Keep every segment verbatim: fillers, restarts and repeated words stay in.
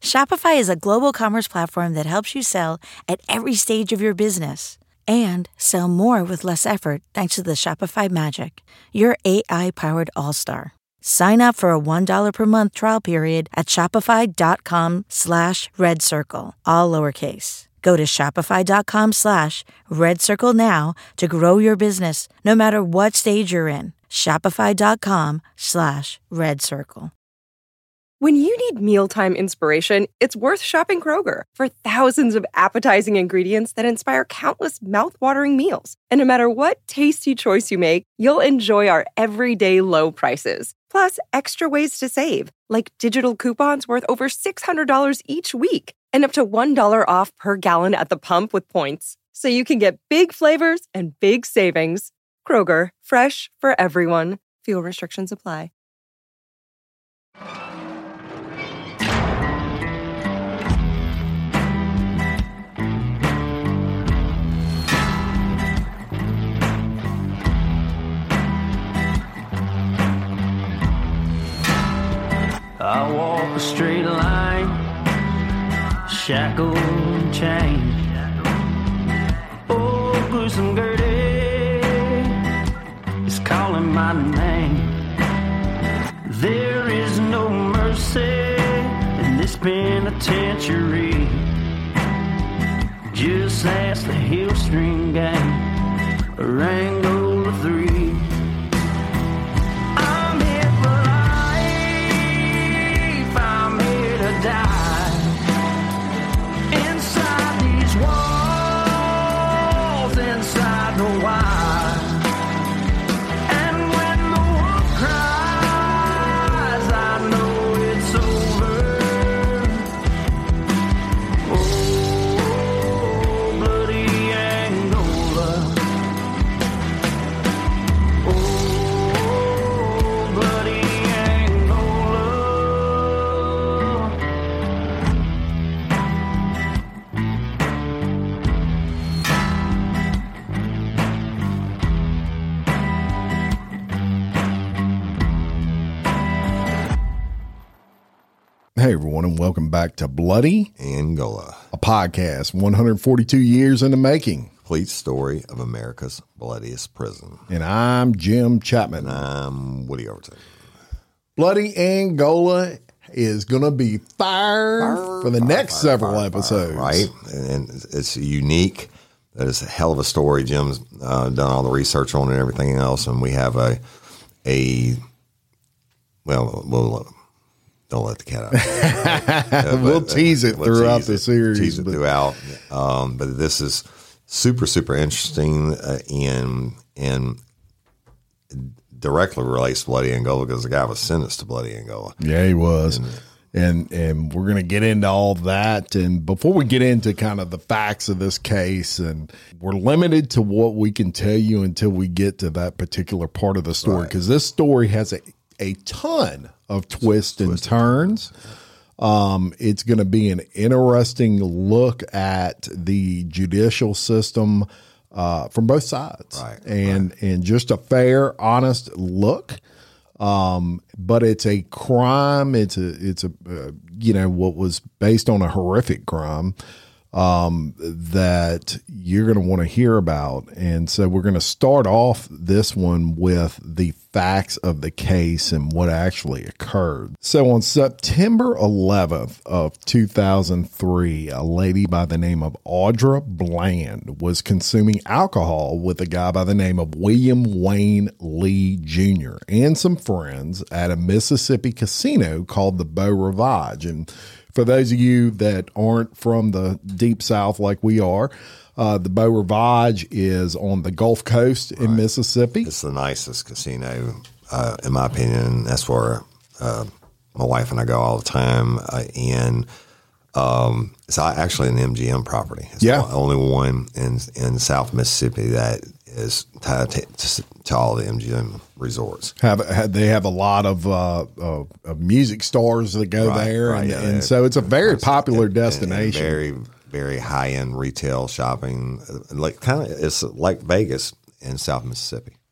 Shopify is a global commerce platform that helps you sell at every stage of your business and sell more with less effort thanks to the Shopify Magic, your A I-powered all-star. Sign up for a one dollar per month trial period at shopify.com slash red circle, all lowercase. Go to shopify.com slash red circle now to grow your business no matter what stage you're in. Shopify.com slash red circle. When you need mealtime inspiration, it's worth shopping Kroger for thousands of appetizing ingredients that inspire countless mouth-watering meals. And no matter what tasty choice you make, you'll enjoy our everyday low prices. Plus, extra ways to save, like digital coupons worth over six hundred dollars each week and up to one dollar off per gallon at the pump with points. So you can get big flavors and big savings. Kroger, fresh for everyone. Fuel restrictions apply. I walk a straight line, shackled and chained. Oh, gruesome Gertie is calling my name. There is no mercy in this penitentiary. Just ask the Hill String Gang, Rango three. Hey, everyone, and welcome back to Bloody Angola, a podcast one hundred forty-two years in the making. Complete story of America's bloodiest prison. And I'm Jim Chapman. And I'm Woody Overton. Bloody Angola is going to be fire, fire for the fire, next fire, several fire, episodes. Fire, right? And it's unique. That is a hell of a story. Jim's uh, done all the research on it and everything else. And we have a, a well, we'll... Don't let the cat out. uh, we'll but, tease it we'll throughout tease the it, series. Tease it but. throughout. Um, but this is super, super interesting uh, and, and directly relates to Bloody Angola because the guy was sentenced to Bloody Angola. Yeah, he was. And, and, and we're going to get into all that. And before we get into kind of the facts of this case, and we're limited to what we can tell you until we get to that particular part of the story, because right. this story has a, a ton of twists and turns. Um, it's going to be an interesting look at the judicial system uh, from both sides, right, and right. and just a fair, honest look. Um, but it's a crime. It's a it's a uh, you know what was based on a horrific crime um, that you're going to want to hear about, and so we're going to start off this one with the facts of the case and what actually occurred. So on September eleventh of two thousand three, a lady by the name of Audra Bland was consuming alcohol with a guy by the name of William Wayne Lee Junior and some friends at a Mississippi casino called the Beau Rivage. And for those of you that aren't from the deep South like we are, Uh, the Beau Rivage is on the Gulf Coast in right. Mississippi. It's the nicest casino, uh, in my opinion. That's where uh, my wife and I go all the time. Uh, and um, it's actually an M G M property. It's yeah. the only one in in South Mississippi that is tied to, to, to all the M G M resorts. Have, have they have a lot of, uh, of, of music stars that go right, there, right, and, yeah, and so it's a very popular destination. And very very high end retail shopping, like kind of it's like Vegas in South Mississippi.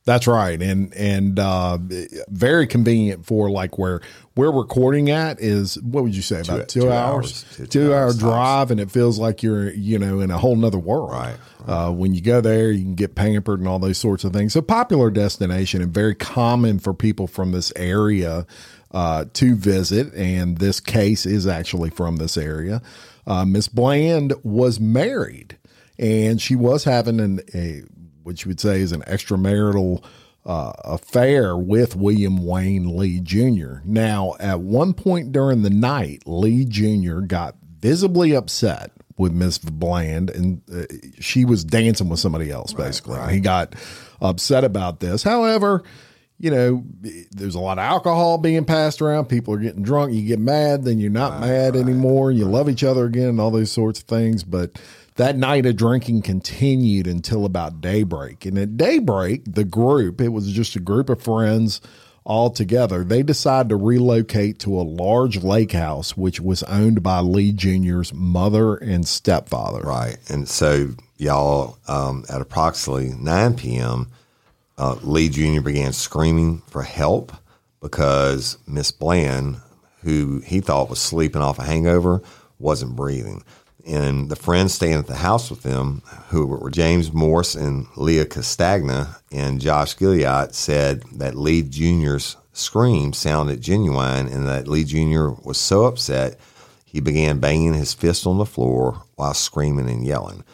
That's right. And, and, uh, very convenient for like where we're recording at is, what would you say, about two, two, two hours, hours two, two, two hour hours drive. And it feels like you're, you know, in a whole nother world. Right, right. Uh, when you go there, you can get pampered and all those sorts of things. So popular destination and very common for people from this area, uh, to visit. And this case is actually from this area. Uh, Miss Bland was married and she was having an, a, what you would say is an extramarital uh, affair with William Wayne Lee Junior Now, at one point during the night, Lee Junior got visibly upset with Miss Bland, and uh, she was dancing with somebody else, basically. Right, right. He got upset about this. However, you know, there's a lot of alcohol being passed around. People are getting drunk. You get mad, then you're not right, mad right, anymore. You right. love each other again and all those sorts of things. But that night of drinking continued until about daybreak. And at daybreak, the group, it was just a group of friends all together, they decided to relocate to a large lake house, which was owned by Lee Junior's mother and stepfather. Right. And so y'all, um, at approximately nine p.m., uh, Lee Junior began screaming for help because Miss Bland, who he thought was sleeping off a hangover, wasn't breathing. And the friends staying at the house with them, who were James Morse and Leah Castagna and Josh Gilead, said that Lee Junior's scream sounded genuine and that Lee Junior was so upset he began banging his fist on the floor while screaming and yelling.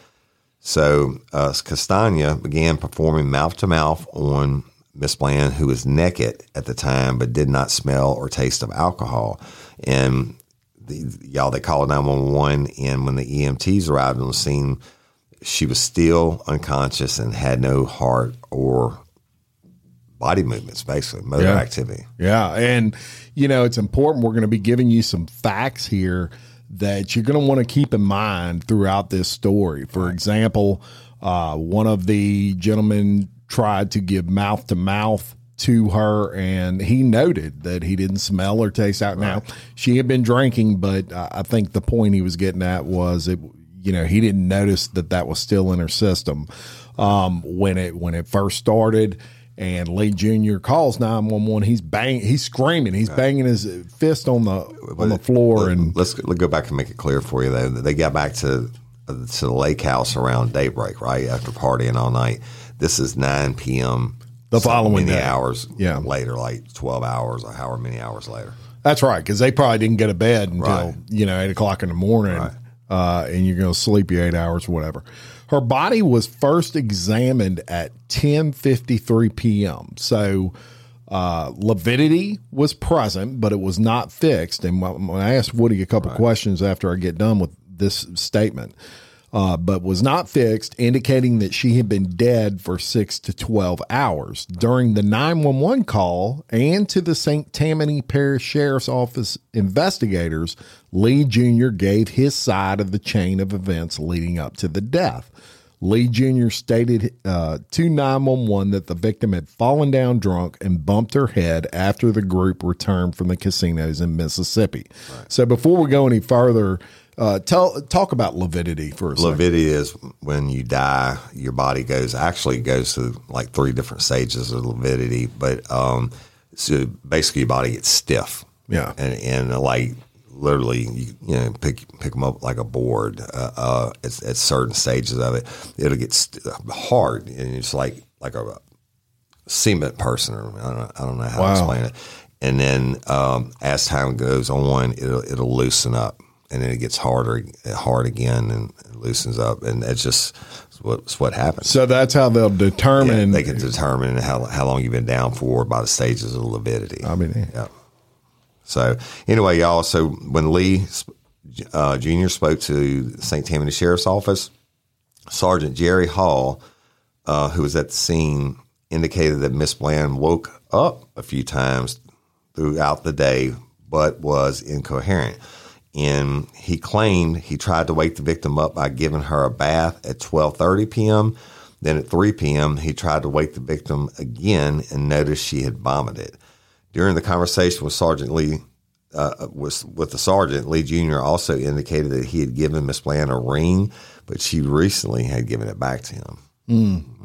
So uh, Castagna began performing mouth-to-mouth on Miss Bland, who was naked at the time but did not smell or taste of alcohol. And The, y'all, they called nine one one, and when the E M Ts arrived on the scene, she was still unconscious and had no heart or body movements, basically, motor yeah. activity. Yeah, and, you know, it's important. We're going to be giving you some facts here that you're going to want to keep in mind throughout this story. For right. example, uh, one of the gentlemen tried to give mouth-to-mouth to her, and he noted that he didn't smell or taste out. Right. Now, she had been drinking, but uh, I think the point he was getting at was, it, you know, he didn't notice that that was still in her system um, when it when it first started. And Lee Junior calls nine one one. He's bang, he's screaming, he's right. banging his fist on the on the floor. Let, and let's, let's go back and make it clear for you. Though they got back to to the lake house around daybreak, right after partying all night. This is nine p.m. The following many day. hours yeah. later, like twelve hours or however many hours later. That's right, because they probably didn't go to bed until, right. you know, eight o'clock in the morning, right. uh, and you're going to sleep your eight hours or whatever. Her body was first examined at ten fifty-three p.m., so uh, lividity was present, but it was not fixed. And when I asked Woody a couple right. questions after I get done with this statement, Uh, but was not fixed, indicating that she had been dead for six to twelve hours. During the nine one one call and to the Saint Tammany Parish Sheriff's Office investigators, Lee Junior gave his side of the chain of events leading up to the death. Lee Junior stated uh, to nine one one that the victim had fallen down drunk and bumped her head after the group returned from the casinos in Mississippi. Right. So before we go any further, Uh, tell talk about lividity for a second. Lividity is when you die, your body goes actually goes through like three different stages of lividity, but um, so basically your body gets stiff. Yeah, and and like literally, you, you know, pick pick them up like a board. Uh, uh, at, at certain stages of it, it'll get st- hard, and it's like like a cement person. Or I don't know, I don't know how wow. to explain it. And then um, as time goes on, it'll it'll loosen up. And then it gets harder, hard again, and it loosens up, and it's just it's what, it's what happens. So that's how they'll determine. Yeah, they can determine how how long you've been down for by the stages of lividity. I mean, yeah. So anyway, y'all. So when Lee uh, Junior spoke to the Saint Tammany Sheriff's Office, Sergeant Jerry Hall, uh, who was at the scene, indicated that Miss Bland woke up a few times throughout the day, but was incoherent. And he claimed he tried to wake the victim up by giving her a bath at twelve thirty p.m. Then at three p.m., he tried to wake the victim again and noticed she had vomited. During the conversation with Sergeant Lee, uh, with, with the sergeant, Lee Junior also indicated that he had given Miss Bland a ring, but she recently had given it back to him. Mm.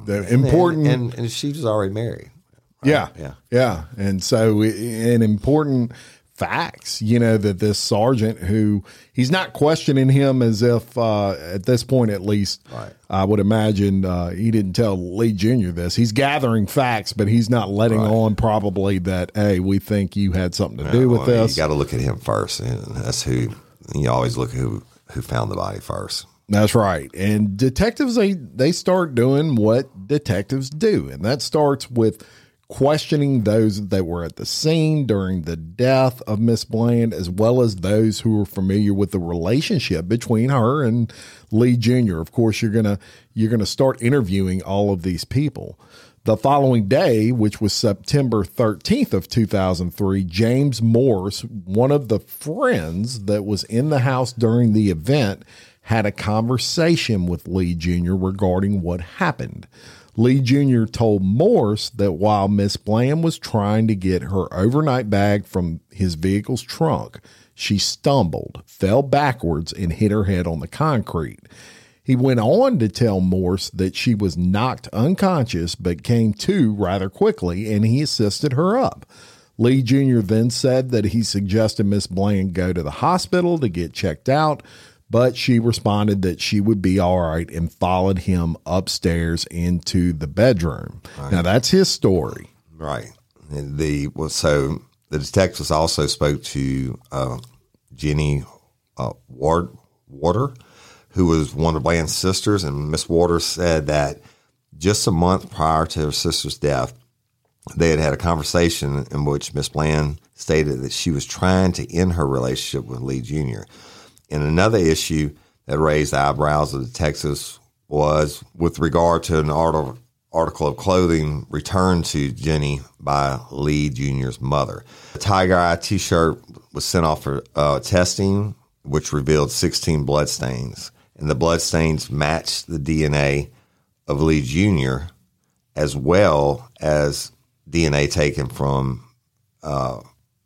the important, and, and, and she was already married. Right? Yeah, yeah, yeah, and so an important facts, you know, that this sergeant who he's not questioning him as if uh, at this point, at least, right. I would imagine uh, he didn't tell Lee Junior this. He's gathering facts, but he's not letting right. on probably that, hey, we think you had something to yeah, do with well, this. You got to look at him first, and that's who you always look at who who found the body first. That's right. And detectives, they they start doing what detectives do, and that starts with questioning those that were at the scene during the death of Miss Bland, as well as those who were familiar with the relationship between her and Lee Junior Of course, you're gonna you're gonna start interviewing all of these people. The following day, which was September thirteenth of two thousand three, James Morse, one of the friends that was in the house during the event, had a conversation with Lee Junior regarding what happened. Lee Junior told Morse that while Miss Bland was trying to get her overnight bag from his vehicle's trunk, she stumbled, fell backwards, and hit her head on the concrete. He went on to tell Morse that she was knocked unconscious but came to rather quickly, and he assisted her up. Lee Junior then said that he suggested Miss Bland go to the hospital to get checked out, but she responded that she would be all right and followed him upstairs into the bedroom. Right. Now, that's his story. Right. And the well, so the detectives also spoke to uh, Jenny uh, Ward, Water, who was one of Bland's sisters, and Miss Waters said that just a month prior to her sister's death, they had had a conversation in which Miss Bland stated that she was trying to end her relationship with Lee Junior And another issue that raised the eyebrows of the detectives was with regard to an article, article of clothing returned to Jenny by Lee Junior's mother. The Tiger Eye T-shirt was sent off for uh, testing, which revealed sixteen blood stains. And the blood stains matched the D N A of Lee Junior as well as D N A taken from uh,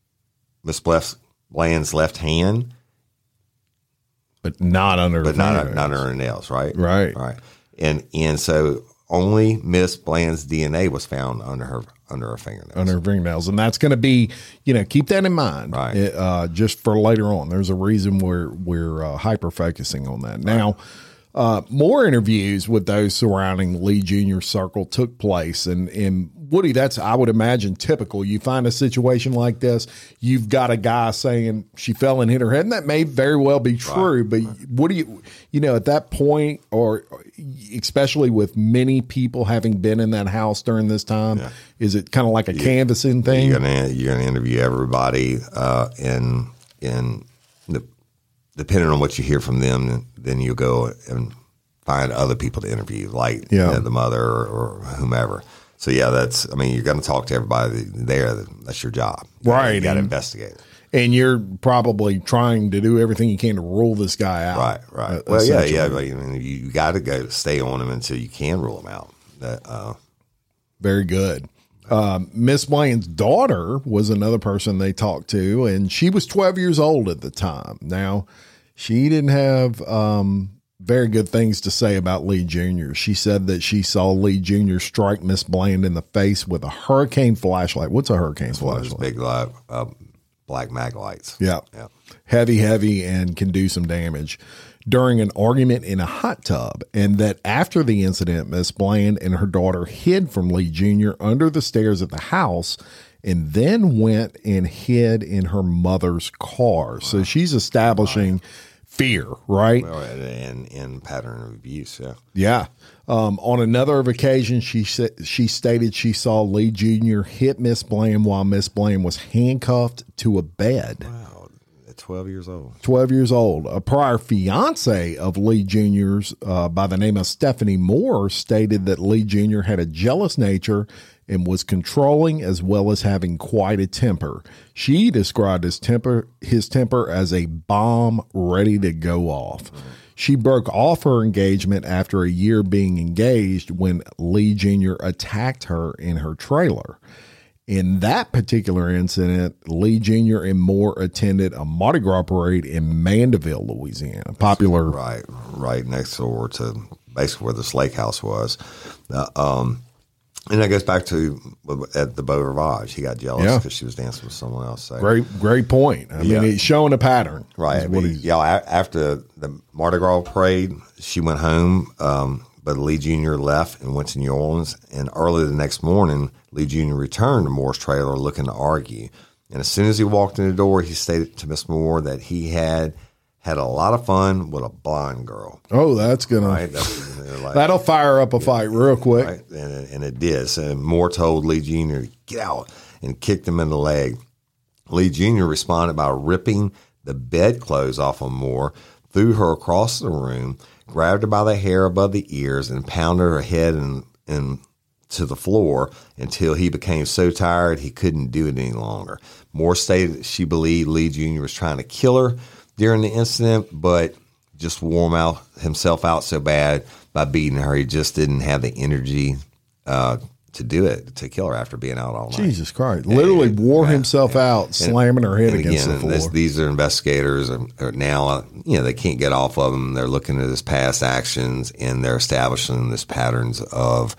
Miss Bland's left hand. But not under but her not, fingernails. not under her nails, right? Right. Right. And and so only Miss Bland's D N A was found under her under her fingernails. Under her fingernails. And that's going to be, you know, keep that in mind. Right. It, uh, just for later on. There's a reason we're, we're uh, hyper-focusing on that. Now, uh, more interviews with those surrounding Lee Junior's circle took place. And, and Woody, that's, I would imagine, typical. You find a situation like this, you've got a guy saying she fell and hit her head, and that may very well be true. Right. But what do you, you know, at that point, or especially with many people having been in that house during this time, yeah. is it kind of like a you, canvassing thing? You're gonna you're gonna interview everybody, uh, and and the, depending on what you hear from them, then you go and find other people to interview, like yeah. you know, the mother or, or whomever. So yeah, that's. I mean, you're going to talk to everybody there. That's your job, you right? You got to investigate it, and you're probably trying to do everything you can to rule this guy out. Right, right. Uh, well, yeah, yeah. But, I mean, you, you got to go stay on him until you can rule him out. That, uh, Very good. Um, Miss Bland's daughter was another person they talked to, and she was twelve years old at the time. Now, she didn't have um, very good things to say about Lee Junior She said that she saw Lee Junior strike Miss Bland in the face with a hurricane flashlight. What's a hurricane flashlight? Big light, uh, black mag lights. Yeah. yeah. Heavy, heavy, and can do some damage during an argument in a hot tub. And that after the incident, Miss Bland and her daughter hid from Lee Junior under the stairs of the house and then went and hid in her mother's car. Wow. So she's establishing wow. fear, right? Well, and, and pattern of abuse, yeah. Yeah. Um, on another occasion, she sa- she stated she saw Lee Junior hit Miss Bland while Miss Bland was handcuffed to a bed. Wow. At twelve years old. twelve years old. A prior fiance of Lee Junior's uh, by the name of Stephanie Moore stated that Lee Junior had a jealous nature and was controlling as well as having quite a temper. She described his temper, his temper as a bomb ready to go off. She broke off her engagement after a year being engaged when Lee Junior attacked her in her trailer. In that particular incident, Lee Junior and Moore attended a Mardi Gras parade in Mandeville, Louisiana. Popular. Right, right next door to basically where this lake house was. Uh, um, and that goes back to at the Beau Rivage. He got jealous Yeah. because she was dancing with someone else. So. Great, great point. I Yeah. mean, he's showing a pattern. Right. is what But, he's- yeah, a- after the Mardi Gras parade, she went home, um, but Lee Junior left and went to New Orleans. And early the next morning, Lee Junior returned to Moore's trailer looking to argue. And as soon as he walked in the door, he stated to Miss Moore that he had had a lot of fun with a blonde girl. Oh, that's gonna Right? That's, like, that'll fire up a fight real quick. right? And, it- and it did. So Moore told Lee Junior to get out and kicked him in the leg. Lee Junior responded by ripping the bedclothes off of Moore, threw her across the room, grabbed her by the hair above the ears, and pounded her head in, in, to the floor until he became so tired he couldn't do it any longer. Moore stated that she believed Lee Junior was trying to kill her during the incident, but just wore him out, himself out so bad by beating her. He just didn't have the energy uh, to do it, to kill her after being out all night. Jesus Christ! Literally And- wore yeah, himself and- out, slamming her head and against again, the floor. This, these are investigators, are, are now uh, you know they can't get off of him. They're looking at his past actions, and they're establishing this patterns of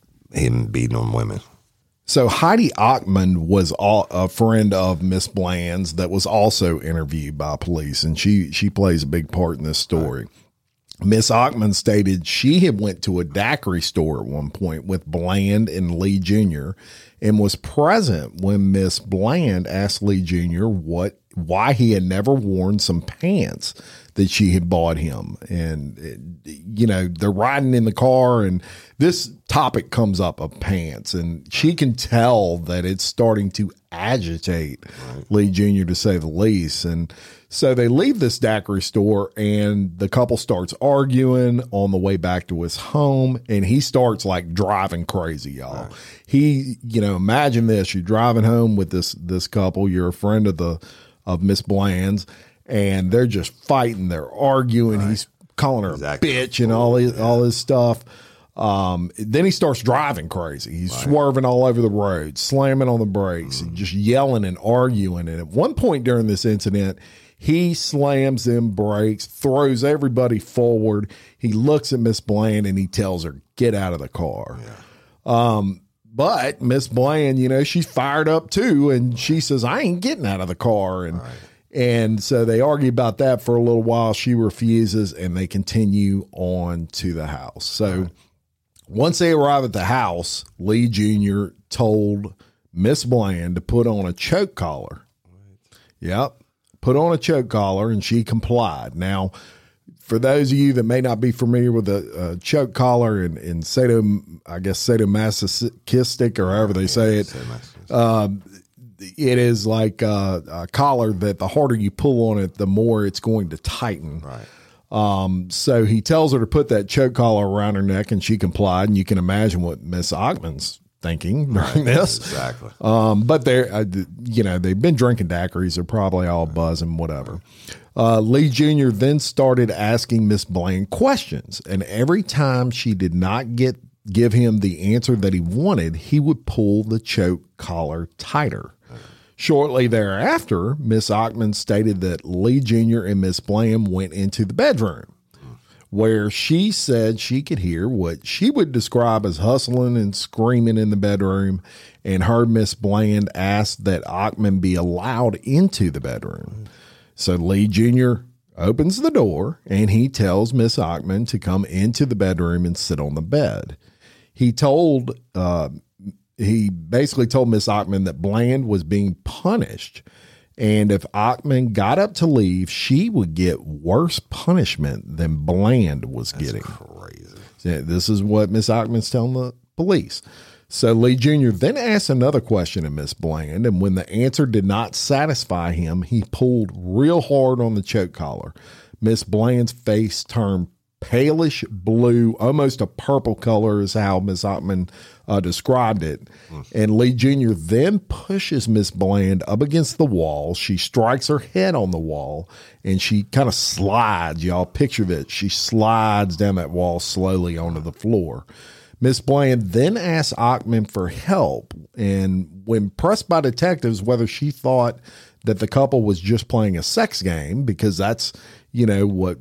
him beating on women. So Heidi Ockman was all, a friend of Miss Bland's that was also interviewed by police, and she she plays a big part in this story. Miss Ockman stated she had went to a daiquiri store at one point with Bland and Lee Junior and was present when Miss Bland asked Lee Junior what why he had never worn some pants that she had bought him. And, it, you know, they're riding in the car and this topic comes up of pants, and she can tell that it's starting to agitate right. Lee Junior to say the least. And so they leave this daiquiri store and the couple starts arguing on the way back to his home, and he starts like driving crazy, y'all. Right. He, you know, imagine this, you're driving home with this, this couple, you're a friend of the, of Miss Bland's, and they're just fighting. They're arguing. Right. He's calling her exactly. a bitch and all his, all this stuff. Um, then he starts driving crazy. He's right. swerving all over the road, slamming on the brakes, mm. and just yelling and arguing. And at one point during this incident, he slams them brakes, throws everybody forward. He looks at Miss Bland and he tells her, get out of the car. Yeah. Um, but Miss Bland, you know, she's fired up too. And she says, I ain't getting out of the car. And, right. and so they argue about that for a little while. She refuses and they continue on to the house. So right. once they arrive at the house, Lee Junior told Miss Bland to put on a choke collar. Right. Yep. Put on a choke collar, and she complied. Now, for those of you that may not be familiar with a, a choke collar and, and sado, I guess sadomasochistic or however they say it, um, it is like a, a collar that the harder you pull on it, the more it's going to tighten. Right. Um, so he tells her to put that choke collar around her neck, and she complied. And you can imagine what Miss Ockman's thinking during right, this. Exactly. Um, but they're, uh, you know, they've been drinking daiquiris. They're probably all buzzing, whatever. Uh, Lee Junior then started asking Miss Bland questions, and every time she did not get give him the answer that he wanted, he would pull the choke collar tighter. Shortly thereafter, Miss Ockman stated that Lee Junior and Miss Bland went into the bedroom, where she said she could hear what she would describe as hustling and screaming in the bedroom, and heard Miss Bland ask that Ockman be allowed into the bedroom. So Lee Junior opens the door, and he tells Miss Ockman to come into the bedroom and sit on the bed. He told, uh, he basically told Miss Ockman that Bland was being punished, and if Ockman got up to leave, she would get worse punishment than Bland was That's getting. Crazy. This is what Miss Ockman's telling the police. So Lee Junior then asked another question of Miss Bland, and when the answer did not satisfy him, he pulled real hard on the choke collar. Miss Bland's face turned palish blue, almost a purple color is how Miss Ockman uh, described it. Mm. And Lee Junior then pushes Miss Bland up against the wall. She strikes her head on the wall, and she kind of slides. Y'all picture that. She slides down that wall slowly onto the floor. Miss Bland then asked Ockman for help, and when pressed by detectives whether she thought that the couple was just playing a sex game, because that's, you know, what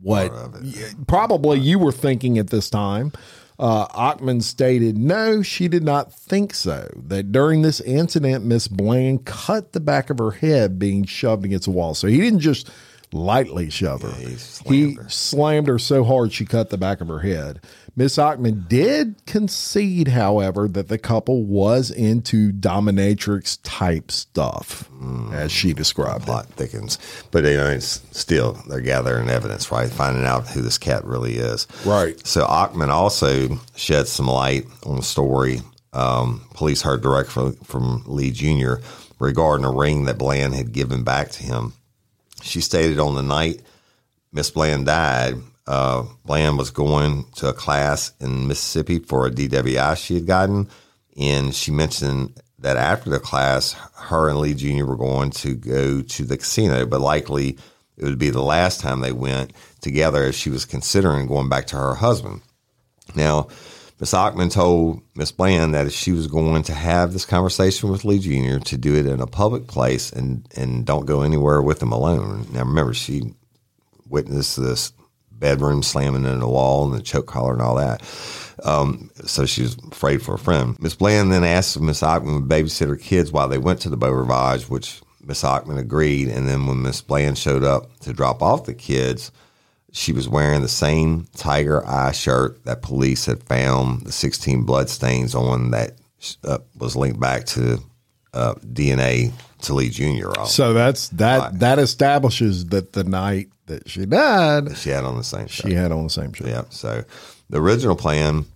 what part of it. y- probably you were thinking at this time. Uh, Ockman stated, no, she did not think so. That during this incident, Miss Bland cut the back of her head being shoved against the wall. So he didn't just lightly shove her. Yeah, he slammed he her. slammed her so hard she cut the back of her head. Miss Ockman did concede, however, that the couple was into dominatrix type stuff, mm, as she described Plot it. thickens, but you know, it's still they're gathering evidence, right? Finding out who this cat really is, Right. So Ockman also shed some light on the story. Um, police heard directly from Lee Junior regarding a ring that Bland had given back to him. She stated on the night Miss Bland died, uh, Bland was going to a class in Mississippi for a D W I she had gotten, and she mentioned that after the class, her and Lee Junior were going to go to the casino, but likely it would be the last time they went together as she was considering going back to her husband. Now, Miss Ockman told Miss Bland that if she was going to have this conversation with Lee Junior to do it in a public place and, and don't go anywhere with him alone. Now, remember, she witnessed this bedroom slamming into the wall and the choke collar and all that. Um, so she was afraid for a friend. Miss Bland then asked if Miss Ockman would babysit her kids while they went to the Beau Rivage, which Miss Ockman agreed. And then when Miss Bland showed up to drop off the kids, she was wearing the same tiger eye shirt that police had found the sixteen blood stains on that uh, was linked back to uh, D N A to Lee Junior on. So that's that. Right. That establishes that the night that she died, She had on the same shirt. she had on the same shirt. Yeah. So the original plan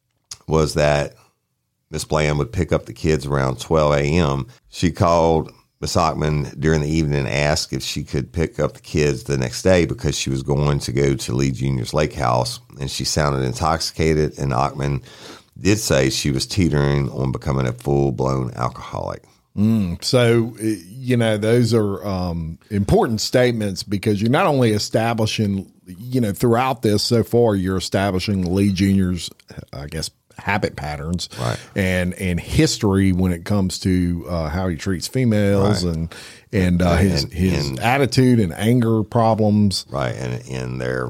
was that Miss Bland would pick up the kids around twelve a.m. She called Miss Ockman during the evening and asked if she could pick up the kids the next day because she was going to go to Lee Junior's lake house, and she sounded intoxicated, and Ockman did say she was teetering on becoming a full-blown alcoholic. Mm, so, uh, you know, those are um, important statements because you're not only establishing, you know, throughout this so far, you're establishing Lee Junior's, I guess, habit patterns, Right. and and history when it comes to uh, how he treats females, Right. and and uh, his And- his and- attitude and anger problems. Right, and in their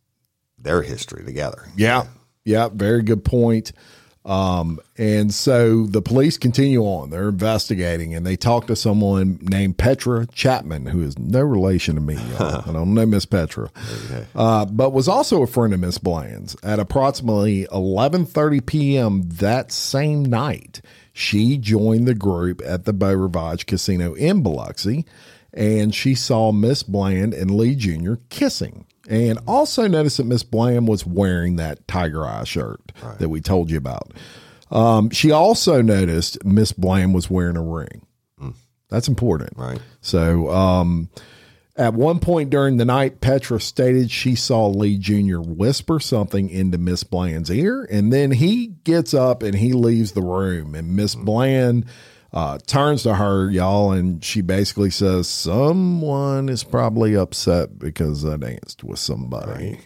their history together. Yeah, yeah, very good point. Um, and so the police continue on. They're investigating, and they talk to someone named Petra Chapman, who is no relation to me. Y'all. I don't know Miss Petra, uh, but was also a friend of Miss Bland's. At approximately eleven thirty p.m. that same night, she joined the group at the Beau Rivage Casino in Biloxi, and she saw Miss Bland and Lee Junior kissing. And also noticed that Miss Bland was wearing that tiger eye shirt Right. that we told you about. Um, she also noticed Miss Bland was wearing a ring. Mm. That's important. Right. So um, at one point during the night, Petra stated she saw Lee Junior whisper something into Miss Bland's ear, and then he gets up and he leaves the room. And Miss Mm. Bland Uh, turns to her, y'all, and she basically says, someone is probably upset because I danced with somebody.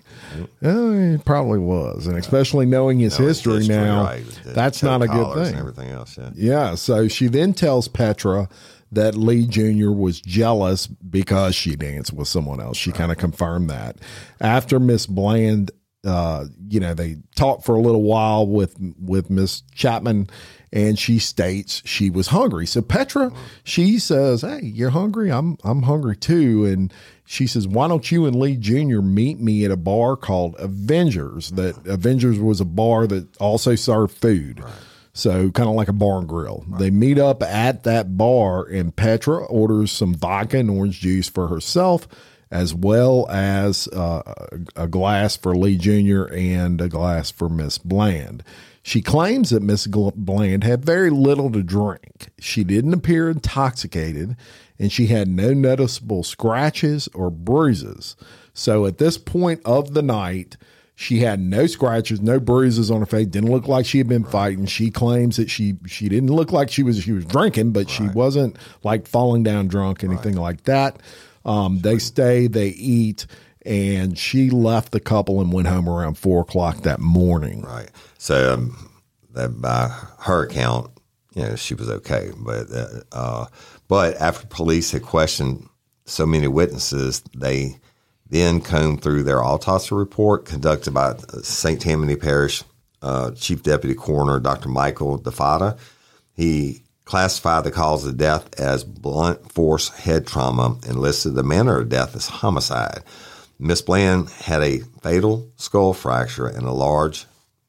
Oh, he probably was. And especially knowing his No, history, history, now, right, with the that's choke not a good collars thing. And everything else, yeah. Yeah. So she then tells Petra that Lee Junior was jealous because she danced with someone else. She kind of confirmed that. After Miss Bland, uh, you know, they talked for a little while with, with Miss Chapman, and she states she was hungry. So Petra, she says, hey, you're hungry? I'm, I'm hungry too. And she says, why don't you and Lee Junior meet me at a bar called Avengers? That Avengers was a bar that also served food. Right. So kind of like a bar and grill. Right. They meet up at that bar, and Petra orders some vodka and orange juice for herself, as well as uh, a glass for Lee Junior and a glass for Miss Bland. She claims that Miss Bland had very little to drink. She didn't appear intoxicated, and she had no noticeable scratches or bruises. So at this point of the night, she had no scratches, no bruises on her face. Didn't look like she had been fighting. She claims that she she didn't look like she was she was drinking, but right. she wasn't like falling down drunk, anything right. like that. Um, they stay, they eat, and she left the couple and went home around four o'clock that morning. Right. So um, that by her account, you know, she was okay. But uh, but after police had questioned so many witnesses, they then combed through their autopsy report conducted by Saint Tammany Parish uh, Chief Deputy Coroner Doctor Michael DeFada. He classified the cause of death as blunt force head trauma and listed the manner of death as homicide. Miss Bland had a fatal skull fracture and a large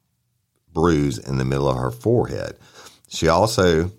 bruise in the middle of her forehead. She also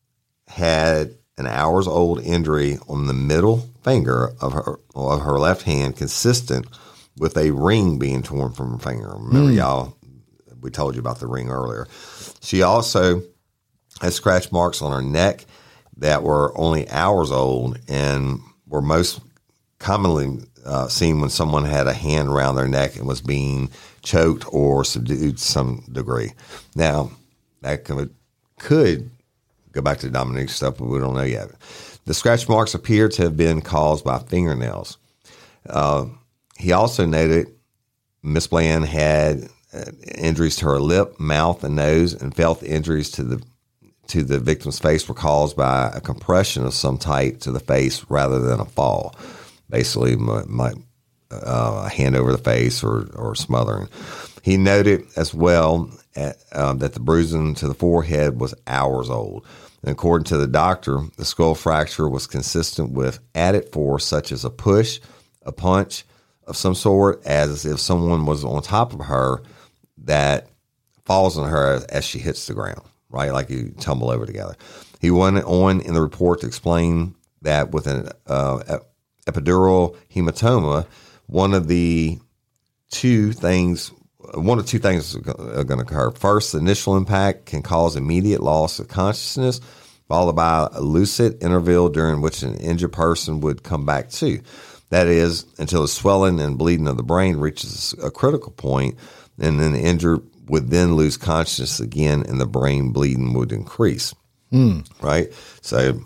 had an hours-old injury on the middle finger of her of her left hand, consistent with a ring being torn from her finger. Remember, mm. y'all, we told you about the ring earlier. She also had scratch marks on her neck that were only hours old and were most commonly uh, seen when someone had a hand around their neck and was being choked or subdued to some degree. Now, that could, could go back to Dominique's stuff, but we don't know yet. The scratch marks appear to have been caused by fingernails. Uh, he also noted Miss Bland had uh, injuries to her lip, mouth, and nose, and felt the injuries to the to the victim's face were caused by a compression of some type to the face rather than a fall. Basically, my, my uh, a hand over the face or, or smothering. He noted as well at, um, that the bruising to the forehead was hours old. And according to the doctor, the skull fracture was consistent with added force, such as a push, a punch of some sort, as if someone was on top of her that falls on her as, as she hits the ground, right? Like you tumble over together. He went on in the report to explain that with an uh, epidural hematoma, one of the two things One of two things are going to occur. First, the initial impact can cause immediate loss of consciousness, followed by a lucid interval during which an injured person would come back to. That is, until the swelling and bleeding of the brain reaches a critical point, and then the injured would then lose consciousness again, and the brain bleeding would increase. Mm. Right? So,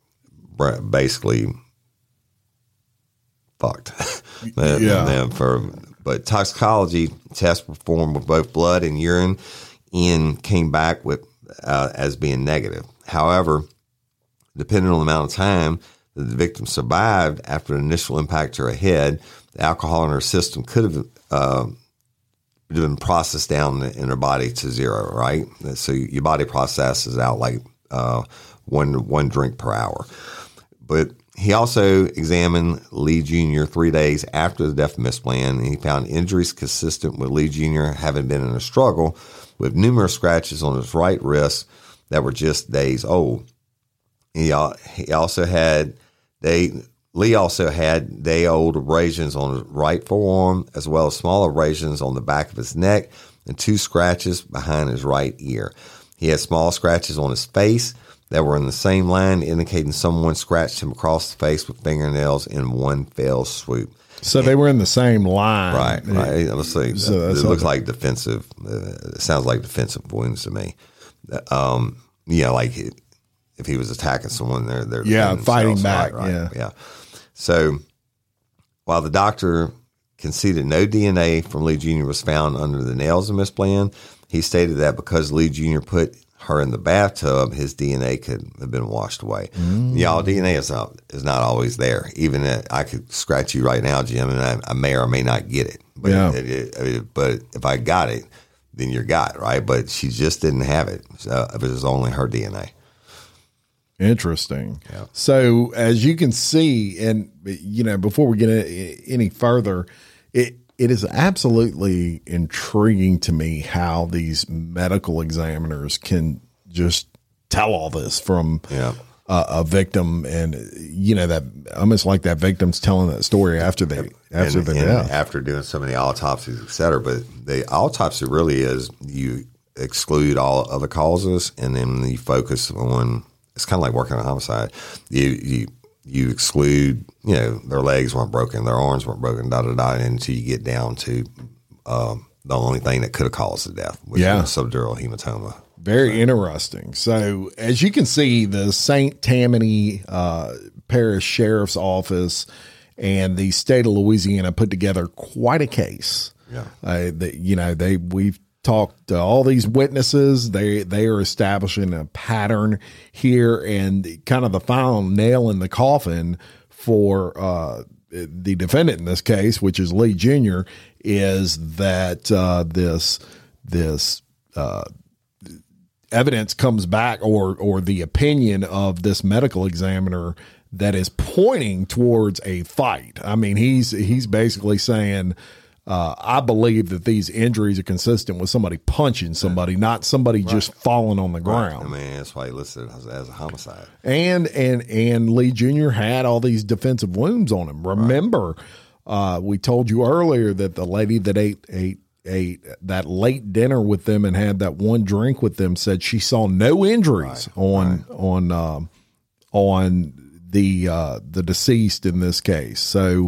basically, fucked. Yeah. and for... But toxicology tests performed with both blood and urine and came back with uh, as being negative. However, depending on the amount of time that the victim survived after an initial impact to her head, the alcohol in her system could have uh, been processed down in her body to zero, right? So your body processes out like uh, one one drink per hour. But he also examined Lee Junior three days after the death of Miss Bland, and he found injuries consistent with Lee Junior having been in a struggle with numerous scratches on his right wrist that were just days old. He, he also had they Lee also had day-old abrasions on his right forearm, as well as small abrasions on the back of his neck and two scratches behind his right ear. He had small scratches on his face that were in the same line, indicating someone scratched him across the face with fingernails in one fell swoop. So and, they were in the same line. Right, right. Let's see. So it looks like defensive. Uh, it sounds like defensive wounds to me. Um, yeah, like if he was attacking someone, they're, they're yeah, fighting back. Right, right, yeah. yeah. So while the doctor conceded no D N A from Lee Junior was found under the nails of Miss Bland, he stated that because Lee Junior put her in the bathtub, his D N A could have been washed away. Mm. Y'all, D N A is not, is not always there. Even if I could scratch you right now, Jim, and I, I may or may not get it. But, yeah. it, it, it, but if I got it, then you're got it, right? But she just didn't have it. So it was only her D N A. Interesting. Yeah. So as you can see, and you know, before we get any further, it it is absolutely intriguing to me how these medical examiners can just tell all this from yeah. a, a victim, and you know, that almost like that victim's telling that story after they after and, the and death, after doing so many autopsies, et cetera. But the autopsy really is you exclude all other causes, and then you focus on. It's kind of like working on a homicide. You you you exclude, you know, their legs weren't broken, their arms weren't broken, da da da, until you get down to um, the only thing that could have caused the death, which yeah. was subdural hematoma. Very so. interesting. So as you can see, the Saint Tammany uh, Parish Sheriff's Office and the state of Louisiana put together quite a case. Yeah, uh, that you know they we've. talked to all these witnesses. They they are establishing a pattern here, and kind of the final nail in the coffin for uh, the defendant in this case, which is Lee Junior, is that uh, this this uh, evidence comes back, or or the opinion of this medical examiner that is pointing towards a fight. I mean, he's he's basically saying, uh, I believe that these injuries are consistent with somebody punching somebody, not somebody right. just falling on the ground. Right. I mean, that's why he listed it as, as a homicide. And and and Lee Junior had all these defensive wounds on him. Remember, right. uh, we told you earlier that the lady that ate ate ate that late dinner with them and had that one drink with them said she saw no injuries right. on right. on um, on the uh, the deceased in this case. So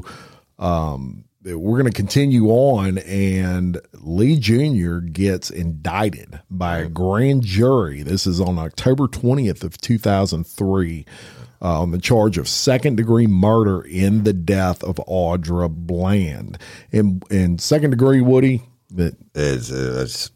um, we're going to continue on, and Lee Junior gets indicted by a grand jury. This is on October twentieth of two thousand three uh, on the charge of second degree murder in the death of Audra Bland. In, in second degree, Woody, that it's, uh, it's,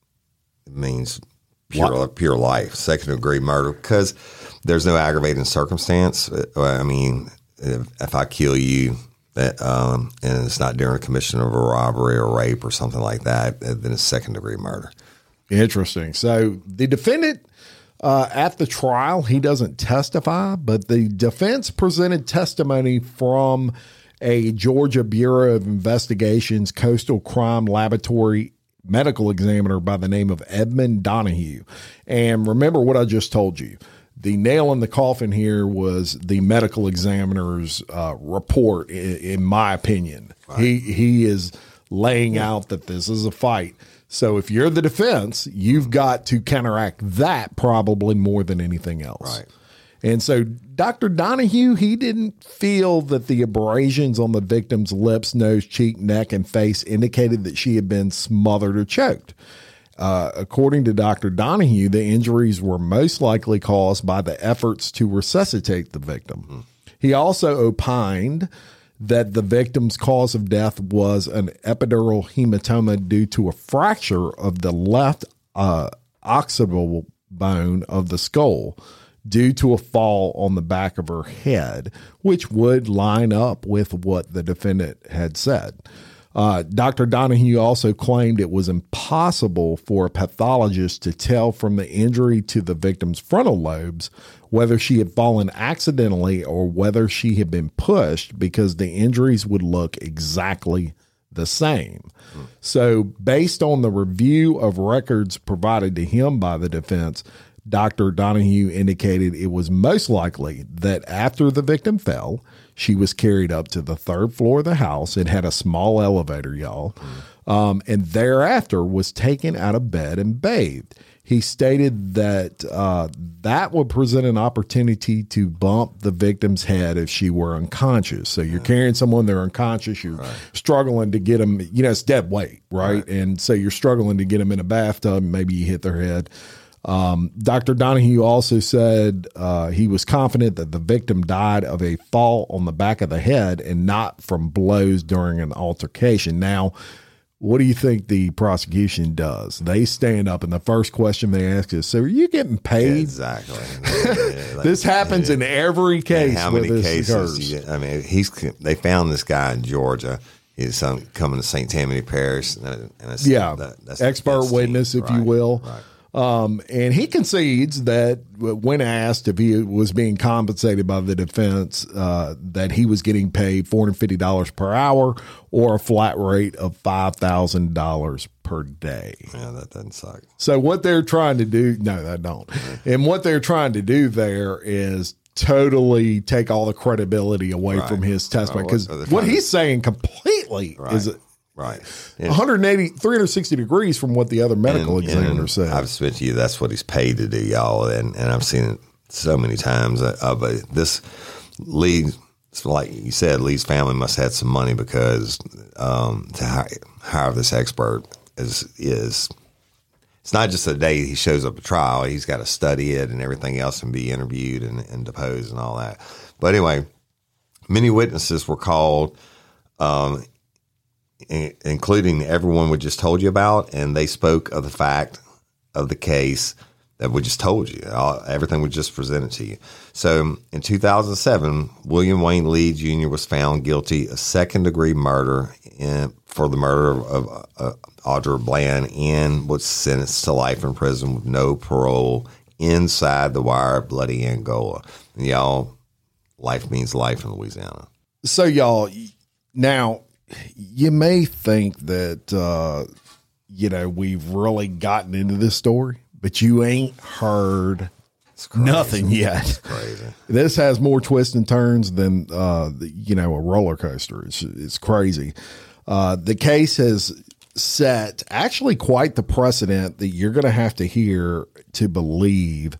it means pure what? pure life, second degree murder, because there's no aggravating circumstance. I mean, if, if I kill you, that, um, and it's not during a commission of a robbery or rape or something like that, then it's second degree murder. Interesting. So the defendant uh, at the trial, he doesn't testify, but the defense presented testimony from a Georgia Bureau of Investigation's Coastal Crime Laboratory medical examiner by the name of Edmund Donahue. And remember what I just told you. The nail in the coffin here was the medical examiner's uh, report, in, in my opinion. Right. He he is laying yeah. out that this is a fight. So if you're the defense, you've got to counteract that probably more than anything else. Right. And so Doctor Donahue, he didn't feel that the abrasions on the victim's lips, nose, cheek, neck, and face indicated that she had been smothered or choked. Uh, according to Doctor Donahue, the injuries were most likely caused by the efforts to resuscitate the victim. Mm-hmm. He also opined that the victim's cause of death was an epidural hematoma due to a fracture of the left uh, occipital bone of the skull due to a fall on the back of her head, which would line up with what the defendant had said. Uh, Doctor Donahue also claimed it was impossible for a pathologist to tell from the injury to the victim's frontal lobes whether she had fallen accidentally or whether she had been pushed, because the injuries would look exactly the same. Hmm. So based on the review of records provided to him by the defense, Doctor Donahue indicated it was most likely that after the victim fell, she was carried up to the third floor of the house. It had a small elevator, y'all, mm. um, and thereafter was taken out of bed and bathed. He stated that uh, that would present an opportunity to bump the victim's head if she were unconscious. So you're carrying someone, they're unconscious, you're right. struggling to get them, you know, it's dead weight, right? right? And so you're struggling to get them in a bathtub, maybe you hit their head. Um, Doctor Donahue also said uh, he was confident that the victim died of a fall on the back of the head and not from blows during an altercation. Now, what do you think the prosecution does? They stand up and the first question they ask is, so are you getting paid? Exactly. Yeah, like, this happens yeah. in every case. And how many cases? You get, I mean, he's they found this guy in Georgia. His son coming to Saint Tammany Parish. And it's, yeah, that, that's expert witness, if right, you will. Right. Um, and he concedes that when asked if he was being compensated by the defense, uh, that he was getting paid four hundred fifty dollars per hour or a flat rate of five thousand dollars per day. Yeah, that doesn't suck. So what they're trying to do, no, that don't. And what they're trying to do there is totally take all the credibility away right. from his testimony. Because right. what he's saying completely right. is Right. And one hundred eighty, three hundred sixty degrees from what the other medical and, examiner and said. I've spent you, that's what he's paid to do, y'all. And, and I've seen it so many times. Uh, but this Lee, like you said, Lee's family must have had some money, because um, to hire, hire this expert is, is, it's not just the day he shows up at trial. He's got to study it and everything else and be interviewed and, and deposed and all that. But anyway, many witnesses were called, um, including everyone we just told you about, and they spoke of the fact of the case that we just told you, all, everything we just presented to you. So in two thousand seven, William Wayne Lee Junior was found guilty of second degree murder in, for the murder of, of uh, Audra Bland, and was sentenced to life in prison with no parole inside the wire of bloody Angola. And y'all, life means life in Louisiana. So y'all, now you may think that, uh, you know, we've really gotten into this story, but you ain't heard nothing yet. It's crazy. This has more twists and turns than, uh, the, you know, a roller coaster. It's, it's crazy. Uh, the case has set actually quite the precedent that you're going to have to hear to believe,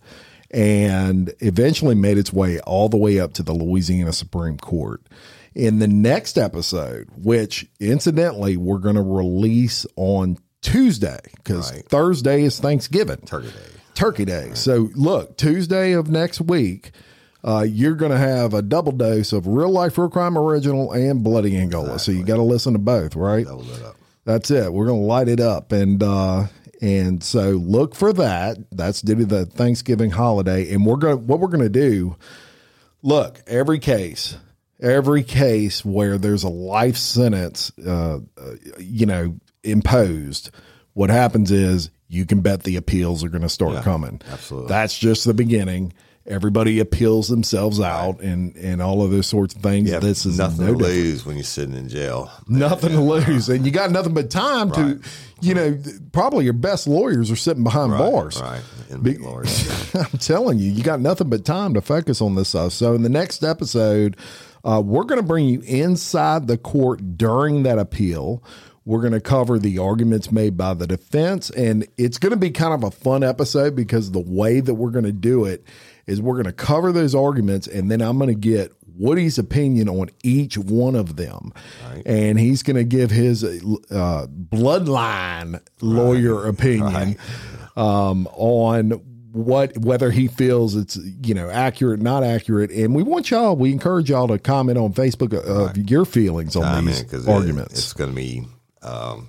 and eventually made its way all the way up to the Louisiana Supreme Court. In the next episode, which incidentally we're going to release on Tuesday, because right. Thursday is Thanksgiving. Turkey Day. Turkey Day. Right. So look, Tuesday of next week, uh, you're going to have a double dose of Real Life Real Crime Original and Bloody Angola. Exactly. So you got to listen to both, right? Double it up. That's it. We're going to light it up. And, uh, and so look for that. That's due to the Thanksgiving holiday. And we're going to, what we're going to do, look, every case, every case where there's a life sentence, uh, uh, you know, imposed, what happens is you can bet the appeals are going to start yeah, coming. Absolutely. That's just the beginning. Everybody appeals themselves out, right. and, and all of those sorts of things. Yeah, this is nothing no to different. lose when you're sitting in jail. Nothing yeah. to lose. And you got nothing but time right. to, you know, probably your best lawyers are sitting behind right, bars. Right. Inmate lawyers. I'm telling you, you got nothing but time to focus on this stuff. So in the next episode, uh, we're going to bring you inside the court during that appeal. We're going to cover the arguments made by the defense, and it's going to be kind of a fun episode because the way that we're going to do it is we're going to cover those arguments, and then I'm going to get Woody's opinion on each one of them. Right. And he's going to give his uh, bloodline lawyer right. opinion right. Um, on what, whether he feels it's, you know, accurate, not accurate. And we want y'all, we encourage y'all to comment on Facebook of right. your feelings on I these mean, arguments. It, it's going to be um,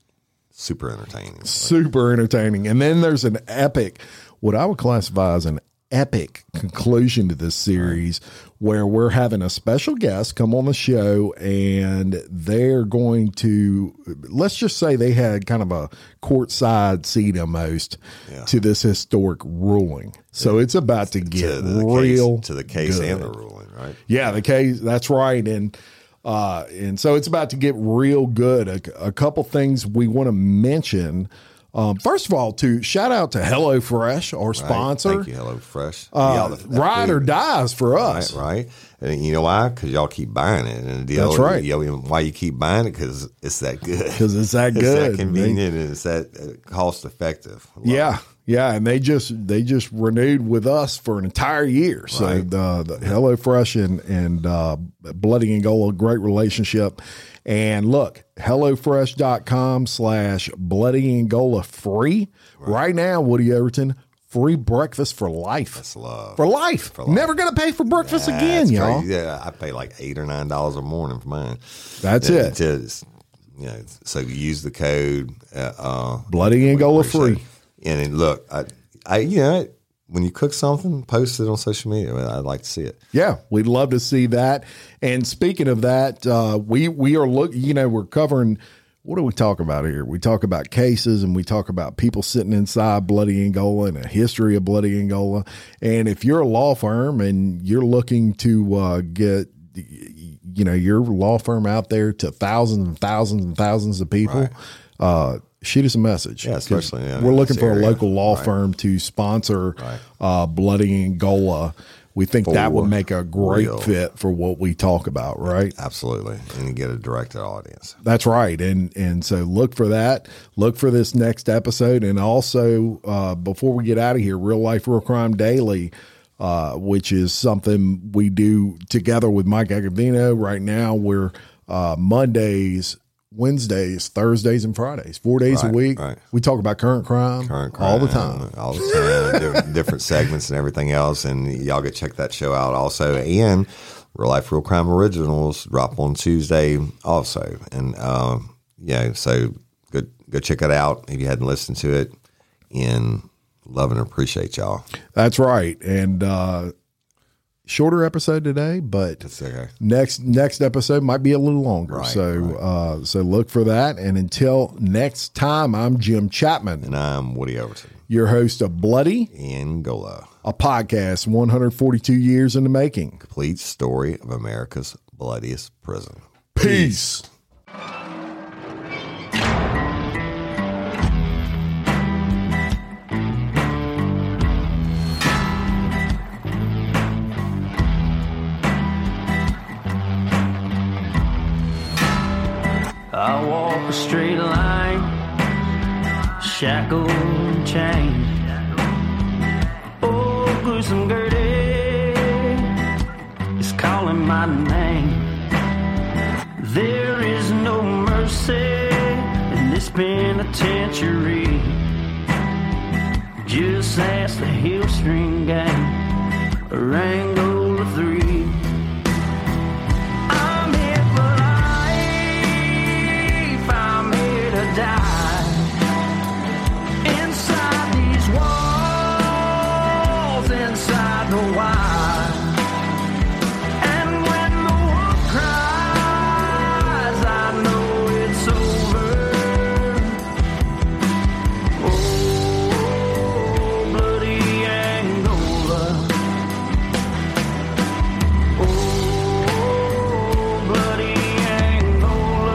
super entertaining. Super entertaining. And then there's an epic, what I would classify as an epic conclusion to this series right. where we're having a special guest come on the show, and they're going to, let's just say they had kind of a courtside seat almost yeah. to this historic ruling. So it's about to get to real case, to the case good. And the ruling, right? Yeah, the case. That's right. And, uh, and so it's about to get real good. A, a couple things we want to mention. Um, first of all, to shout out to HelloFresh, our right. sponsor. Thank you, HelloFresh. Uh, ride or dies for us. Right, right. And you know why? Because y'all keep buying it. And the deal, that's right. You know, why you keep buying it? Because it's that good. Because it's that good. It's that convenient and it's that cost effective. Yeah. It. Yeah. And they just they just renewed with us for an entire year. So right. the, the HelloFresh and, and uh, Bloody Angola, great relationship. And look, HelloFresh.com slash Bloody Angola free. Right. right now, Woody Overton, free breakfast for life. That's love. For life. For life. Never going to pay for breakfast yeah, again, y'all. Crazy. Yeah, I pay like eight or nine dollars a morning for mine. That's and, it. To, you know, so you use the code. Uh, uh, Bloody Angola free. And then, look, I, I, you know, when you cook something, post it on social media. I mean, I'd like to see it. Yeah, we'd love to see that. And speaking of that, uh, we we are looking. You know, we're covering. What do we talk about here? We talk about cases, and we talk about people sitting inside Bloody Angola and a history of Bloody Angola. And if you're a law firm and you're looking to uh, get, you know, your law firm out there to thousands and thousands and thousands of people. Right. Uh, shoot us a message. Yeah, especially yeah, we're looking for area. a local law right. firm to sponsor right. uh, Bloody Angola. We think for that would make a great real. fit for what we talk about, right? Absolutely. And you get a directed audience. That's right. And and so look for that. Look for this next episode. And also, uh, before we get out of here, Real Life, Real Crime Daily, uh, which is something we do together with Mike Agavino. Right now, we're uh, Mondays, Wednesdays, Thursdays, and Fridays, four days right, a week. Right. We talk about current crime, current crime all the time, all the time, different, different segments and everything else. And y'all go check that show out also. And Real Life, Real Crime Originals drop on Tuesday also. And, um, yeah, so go, go check it out if you hadn't listened to it. And love and appreciate y'all. That's right. And uh, shorter episode today, but That's okay. next next episode might be a little longer. Right, so right. Uh, so look for that. And until next time, I'm Jim Chapman, And I'm Woody Overton. your host of Bloody, Angola, a podcast one hundred forty-two years in the making. complete story of America's bloodiest prison. Peace. I walk a straight line, shackled and chained. Oh, gruesome Gertie is calling my name. There is no mercy in this penitentiary. Just ask the Hill String Gang, or Angola three. I'm here for life, I'm here to die. Inside these walls, inside the wire. And when the wolf cries, I know it's over. Oh, bloody Angola. Oh, bloody Angola.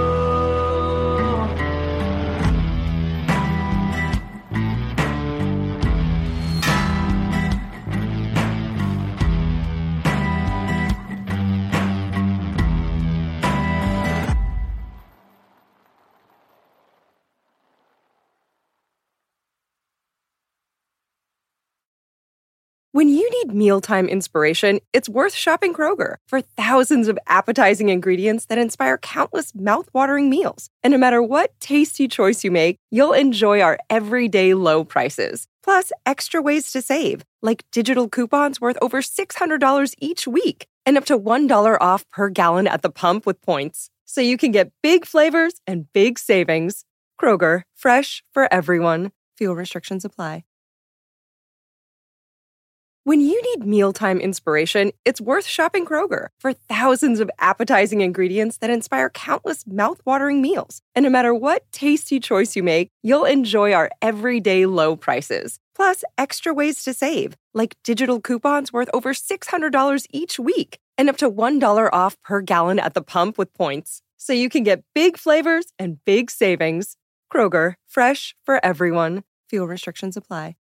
When you need mealtime inspiration, it's worth shopping Kroger for thousands of appetizing ingredients that inspire countless mouthwatering meals. And no matter what tasty choice you make, you'll enjoy our everyday low prices. Plus, extra ways to save, like digital coupons worth over six hundred dollars each week and up to one dollar off per gallon at the pump with points. So you can get big flavors and big savings. Kroger, fresh for everyone. Fuel restrictions apply. When you need mealtime inspiration, it's worth shopping Kroger for thousands of appetizing ingredients that inspire countless mouthwatering meals. And no matter what tasty choice you make, you'll enjoy our everyday low prices. Plus, extra ways to save, like digital coupons worth over six hundred dollars each week and up to one dollar off per gallon at the pump with points. So you can get big flavors and big savings. Kroger, fresh for everyone. Fuel restrictions apply.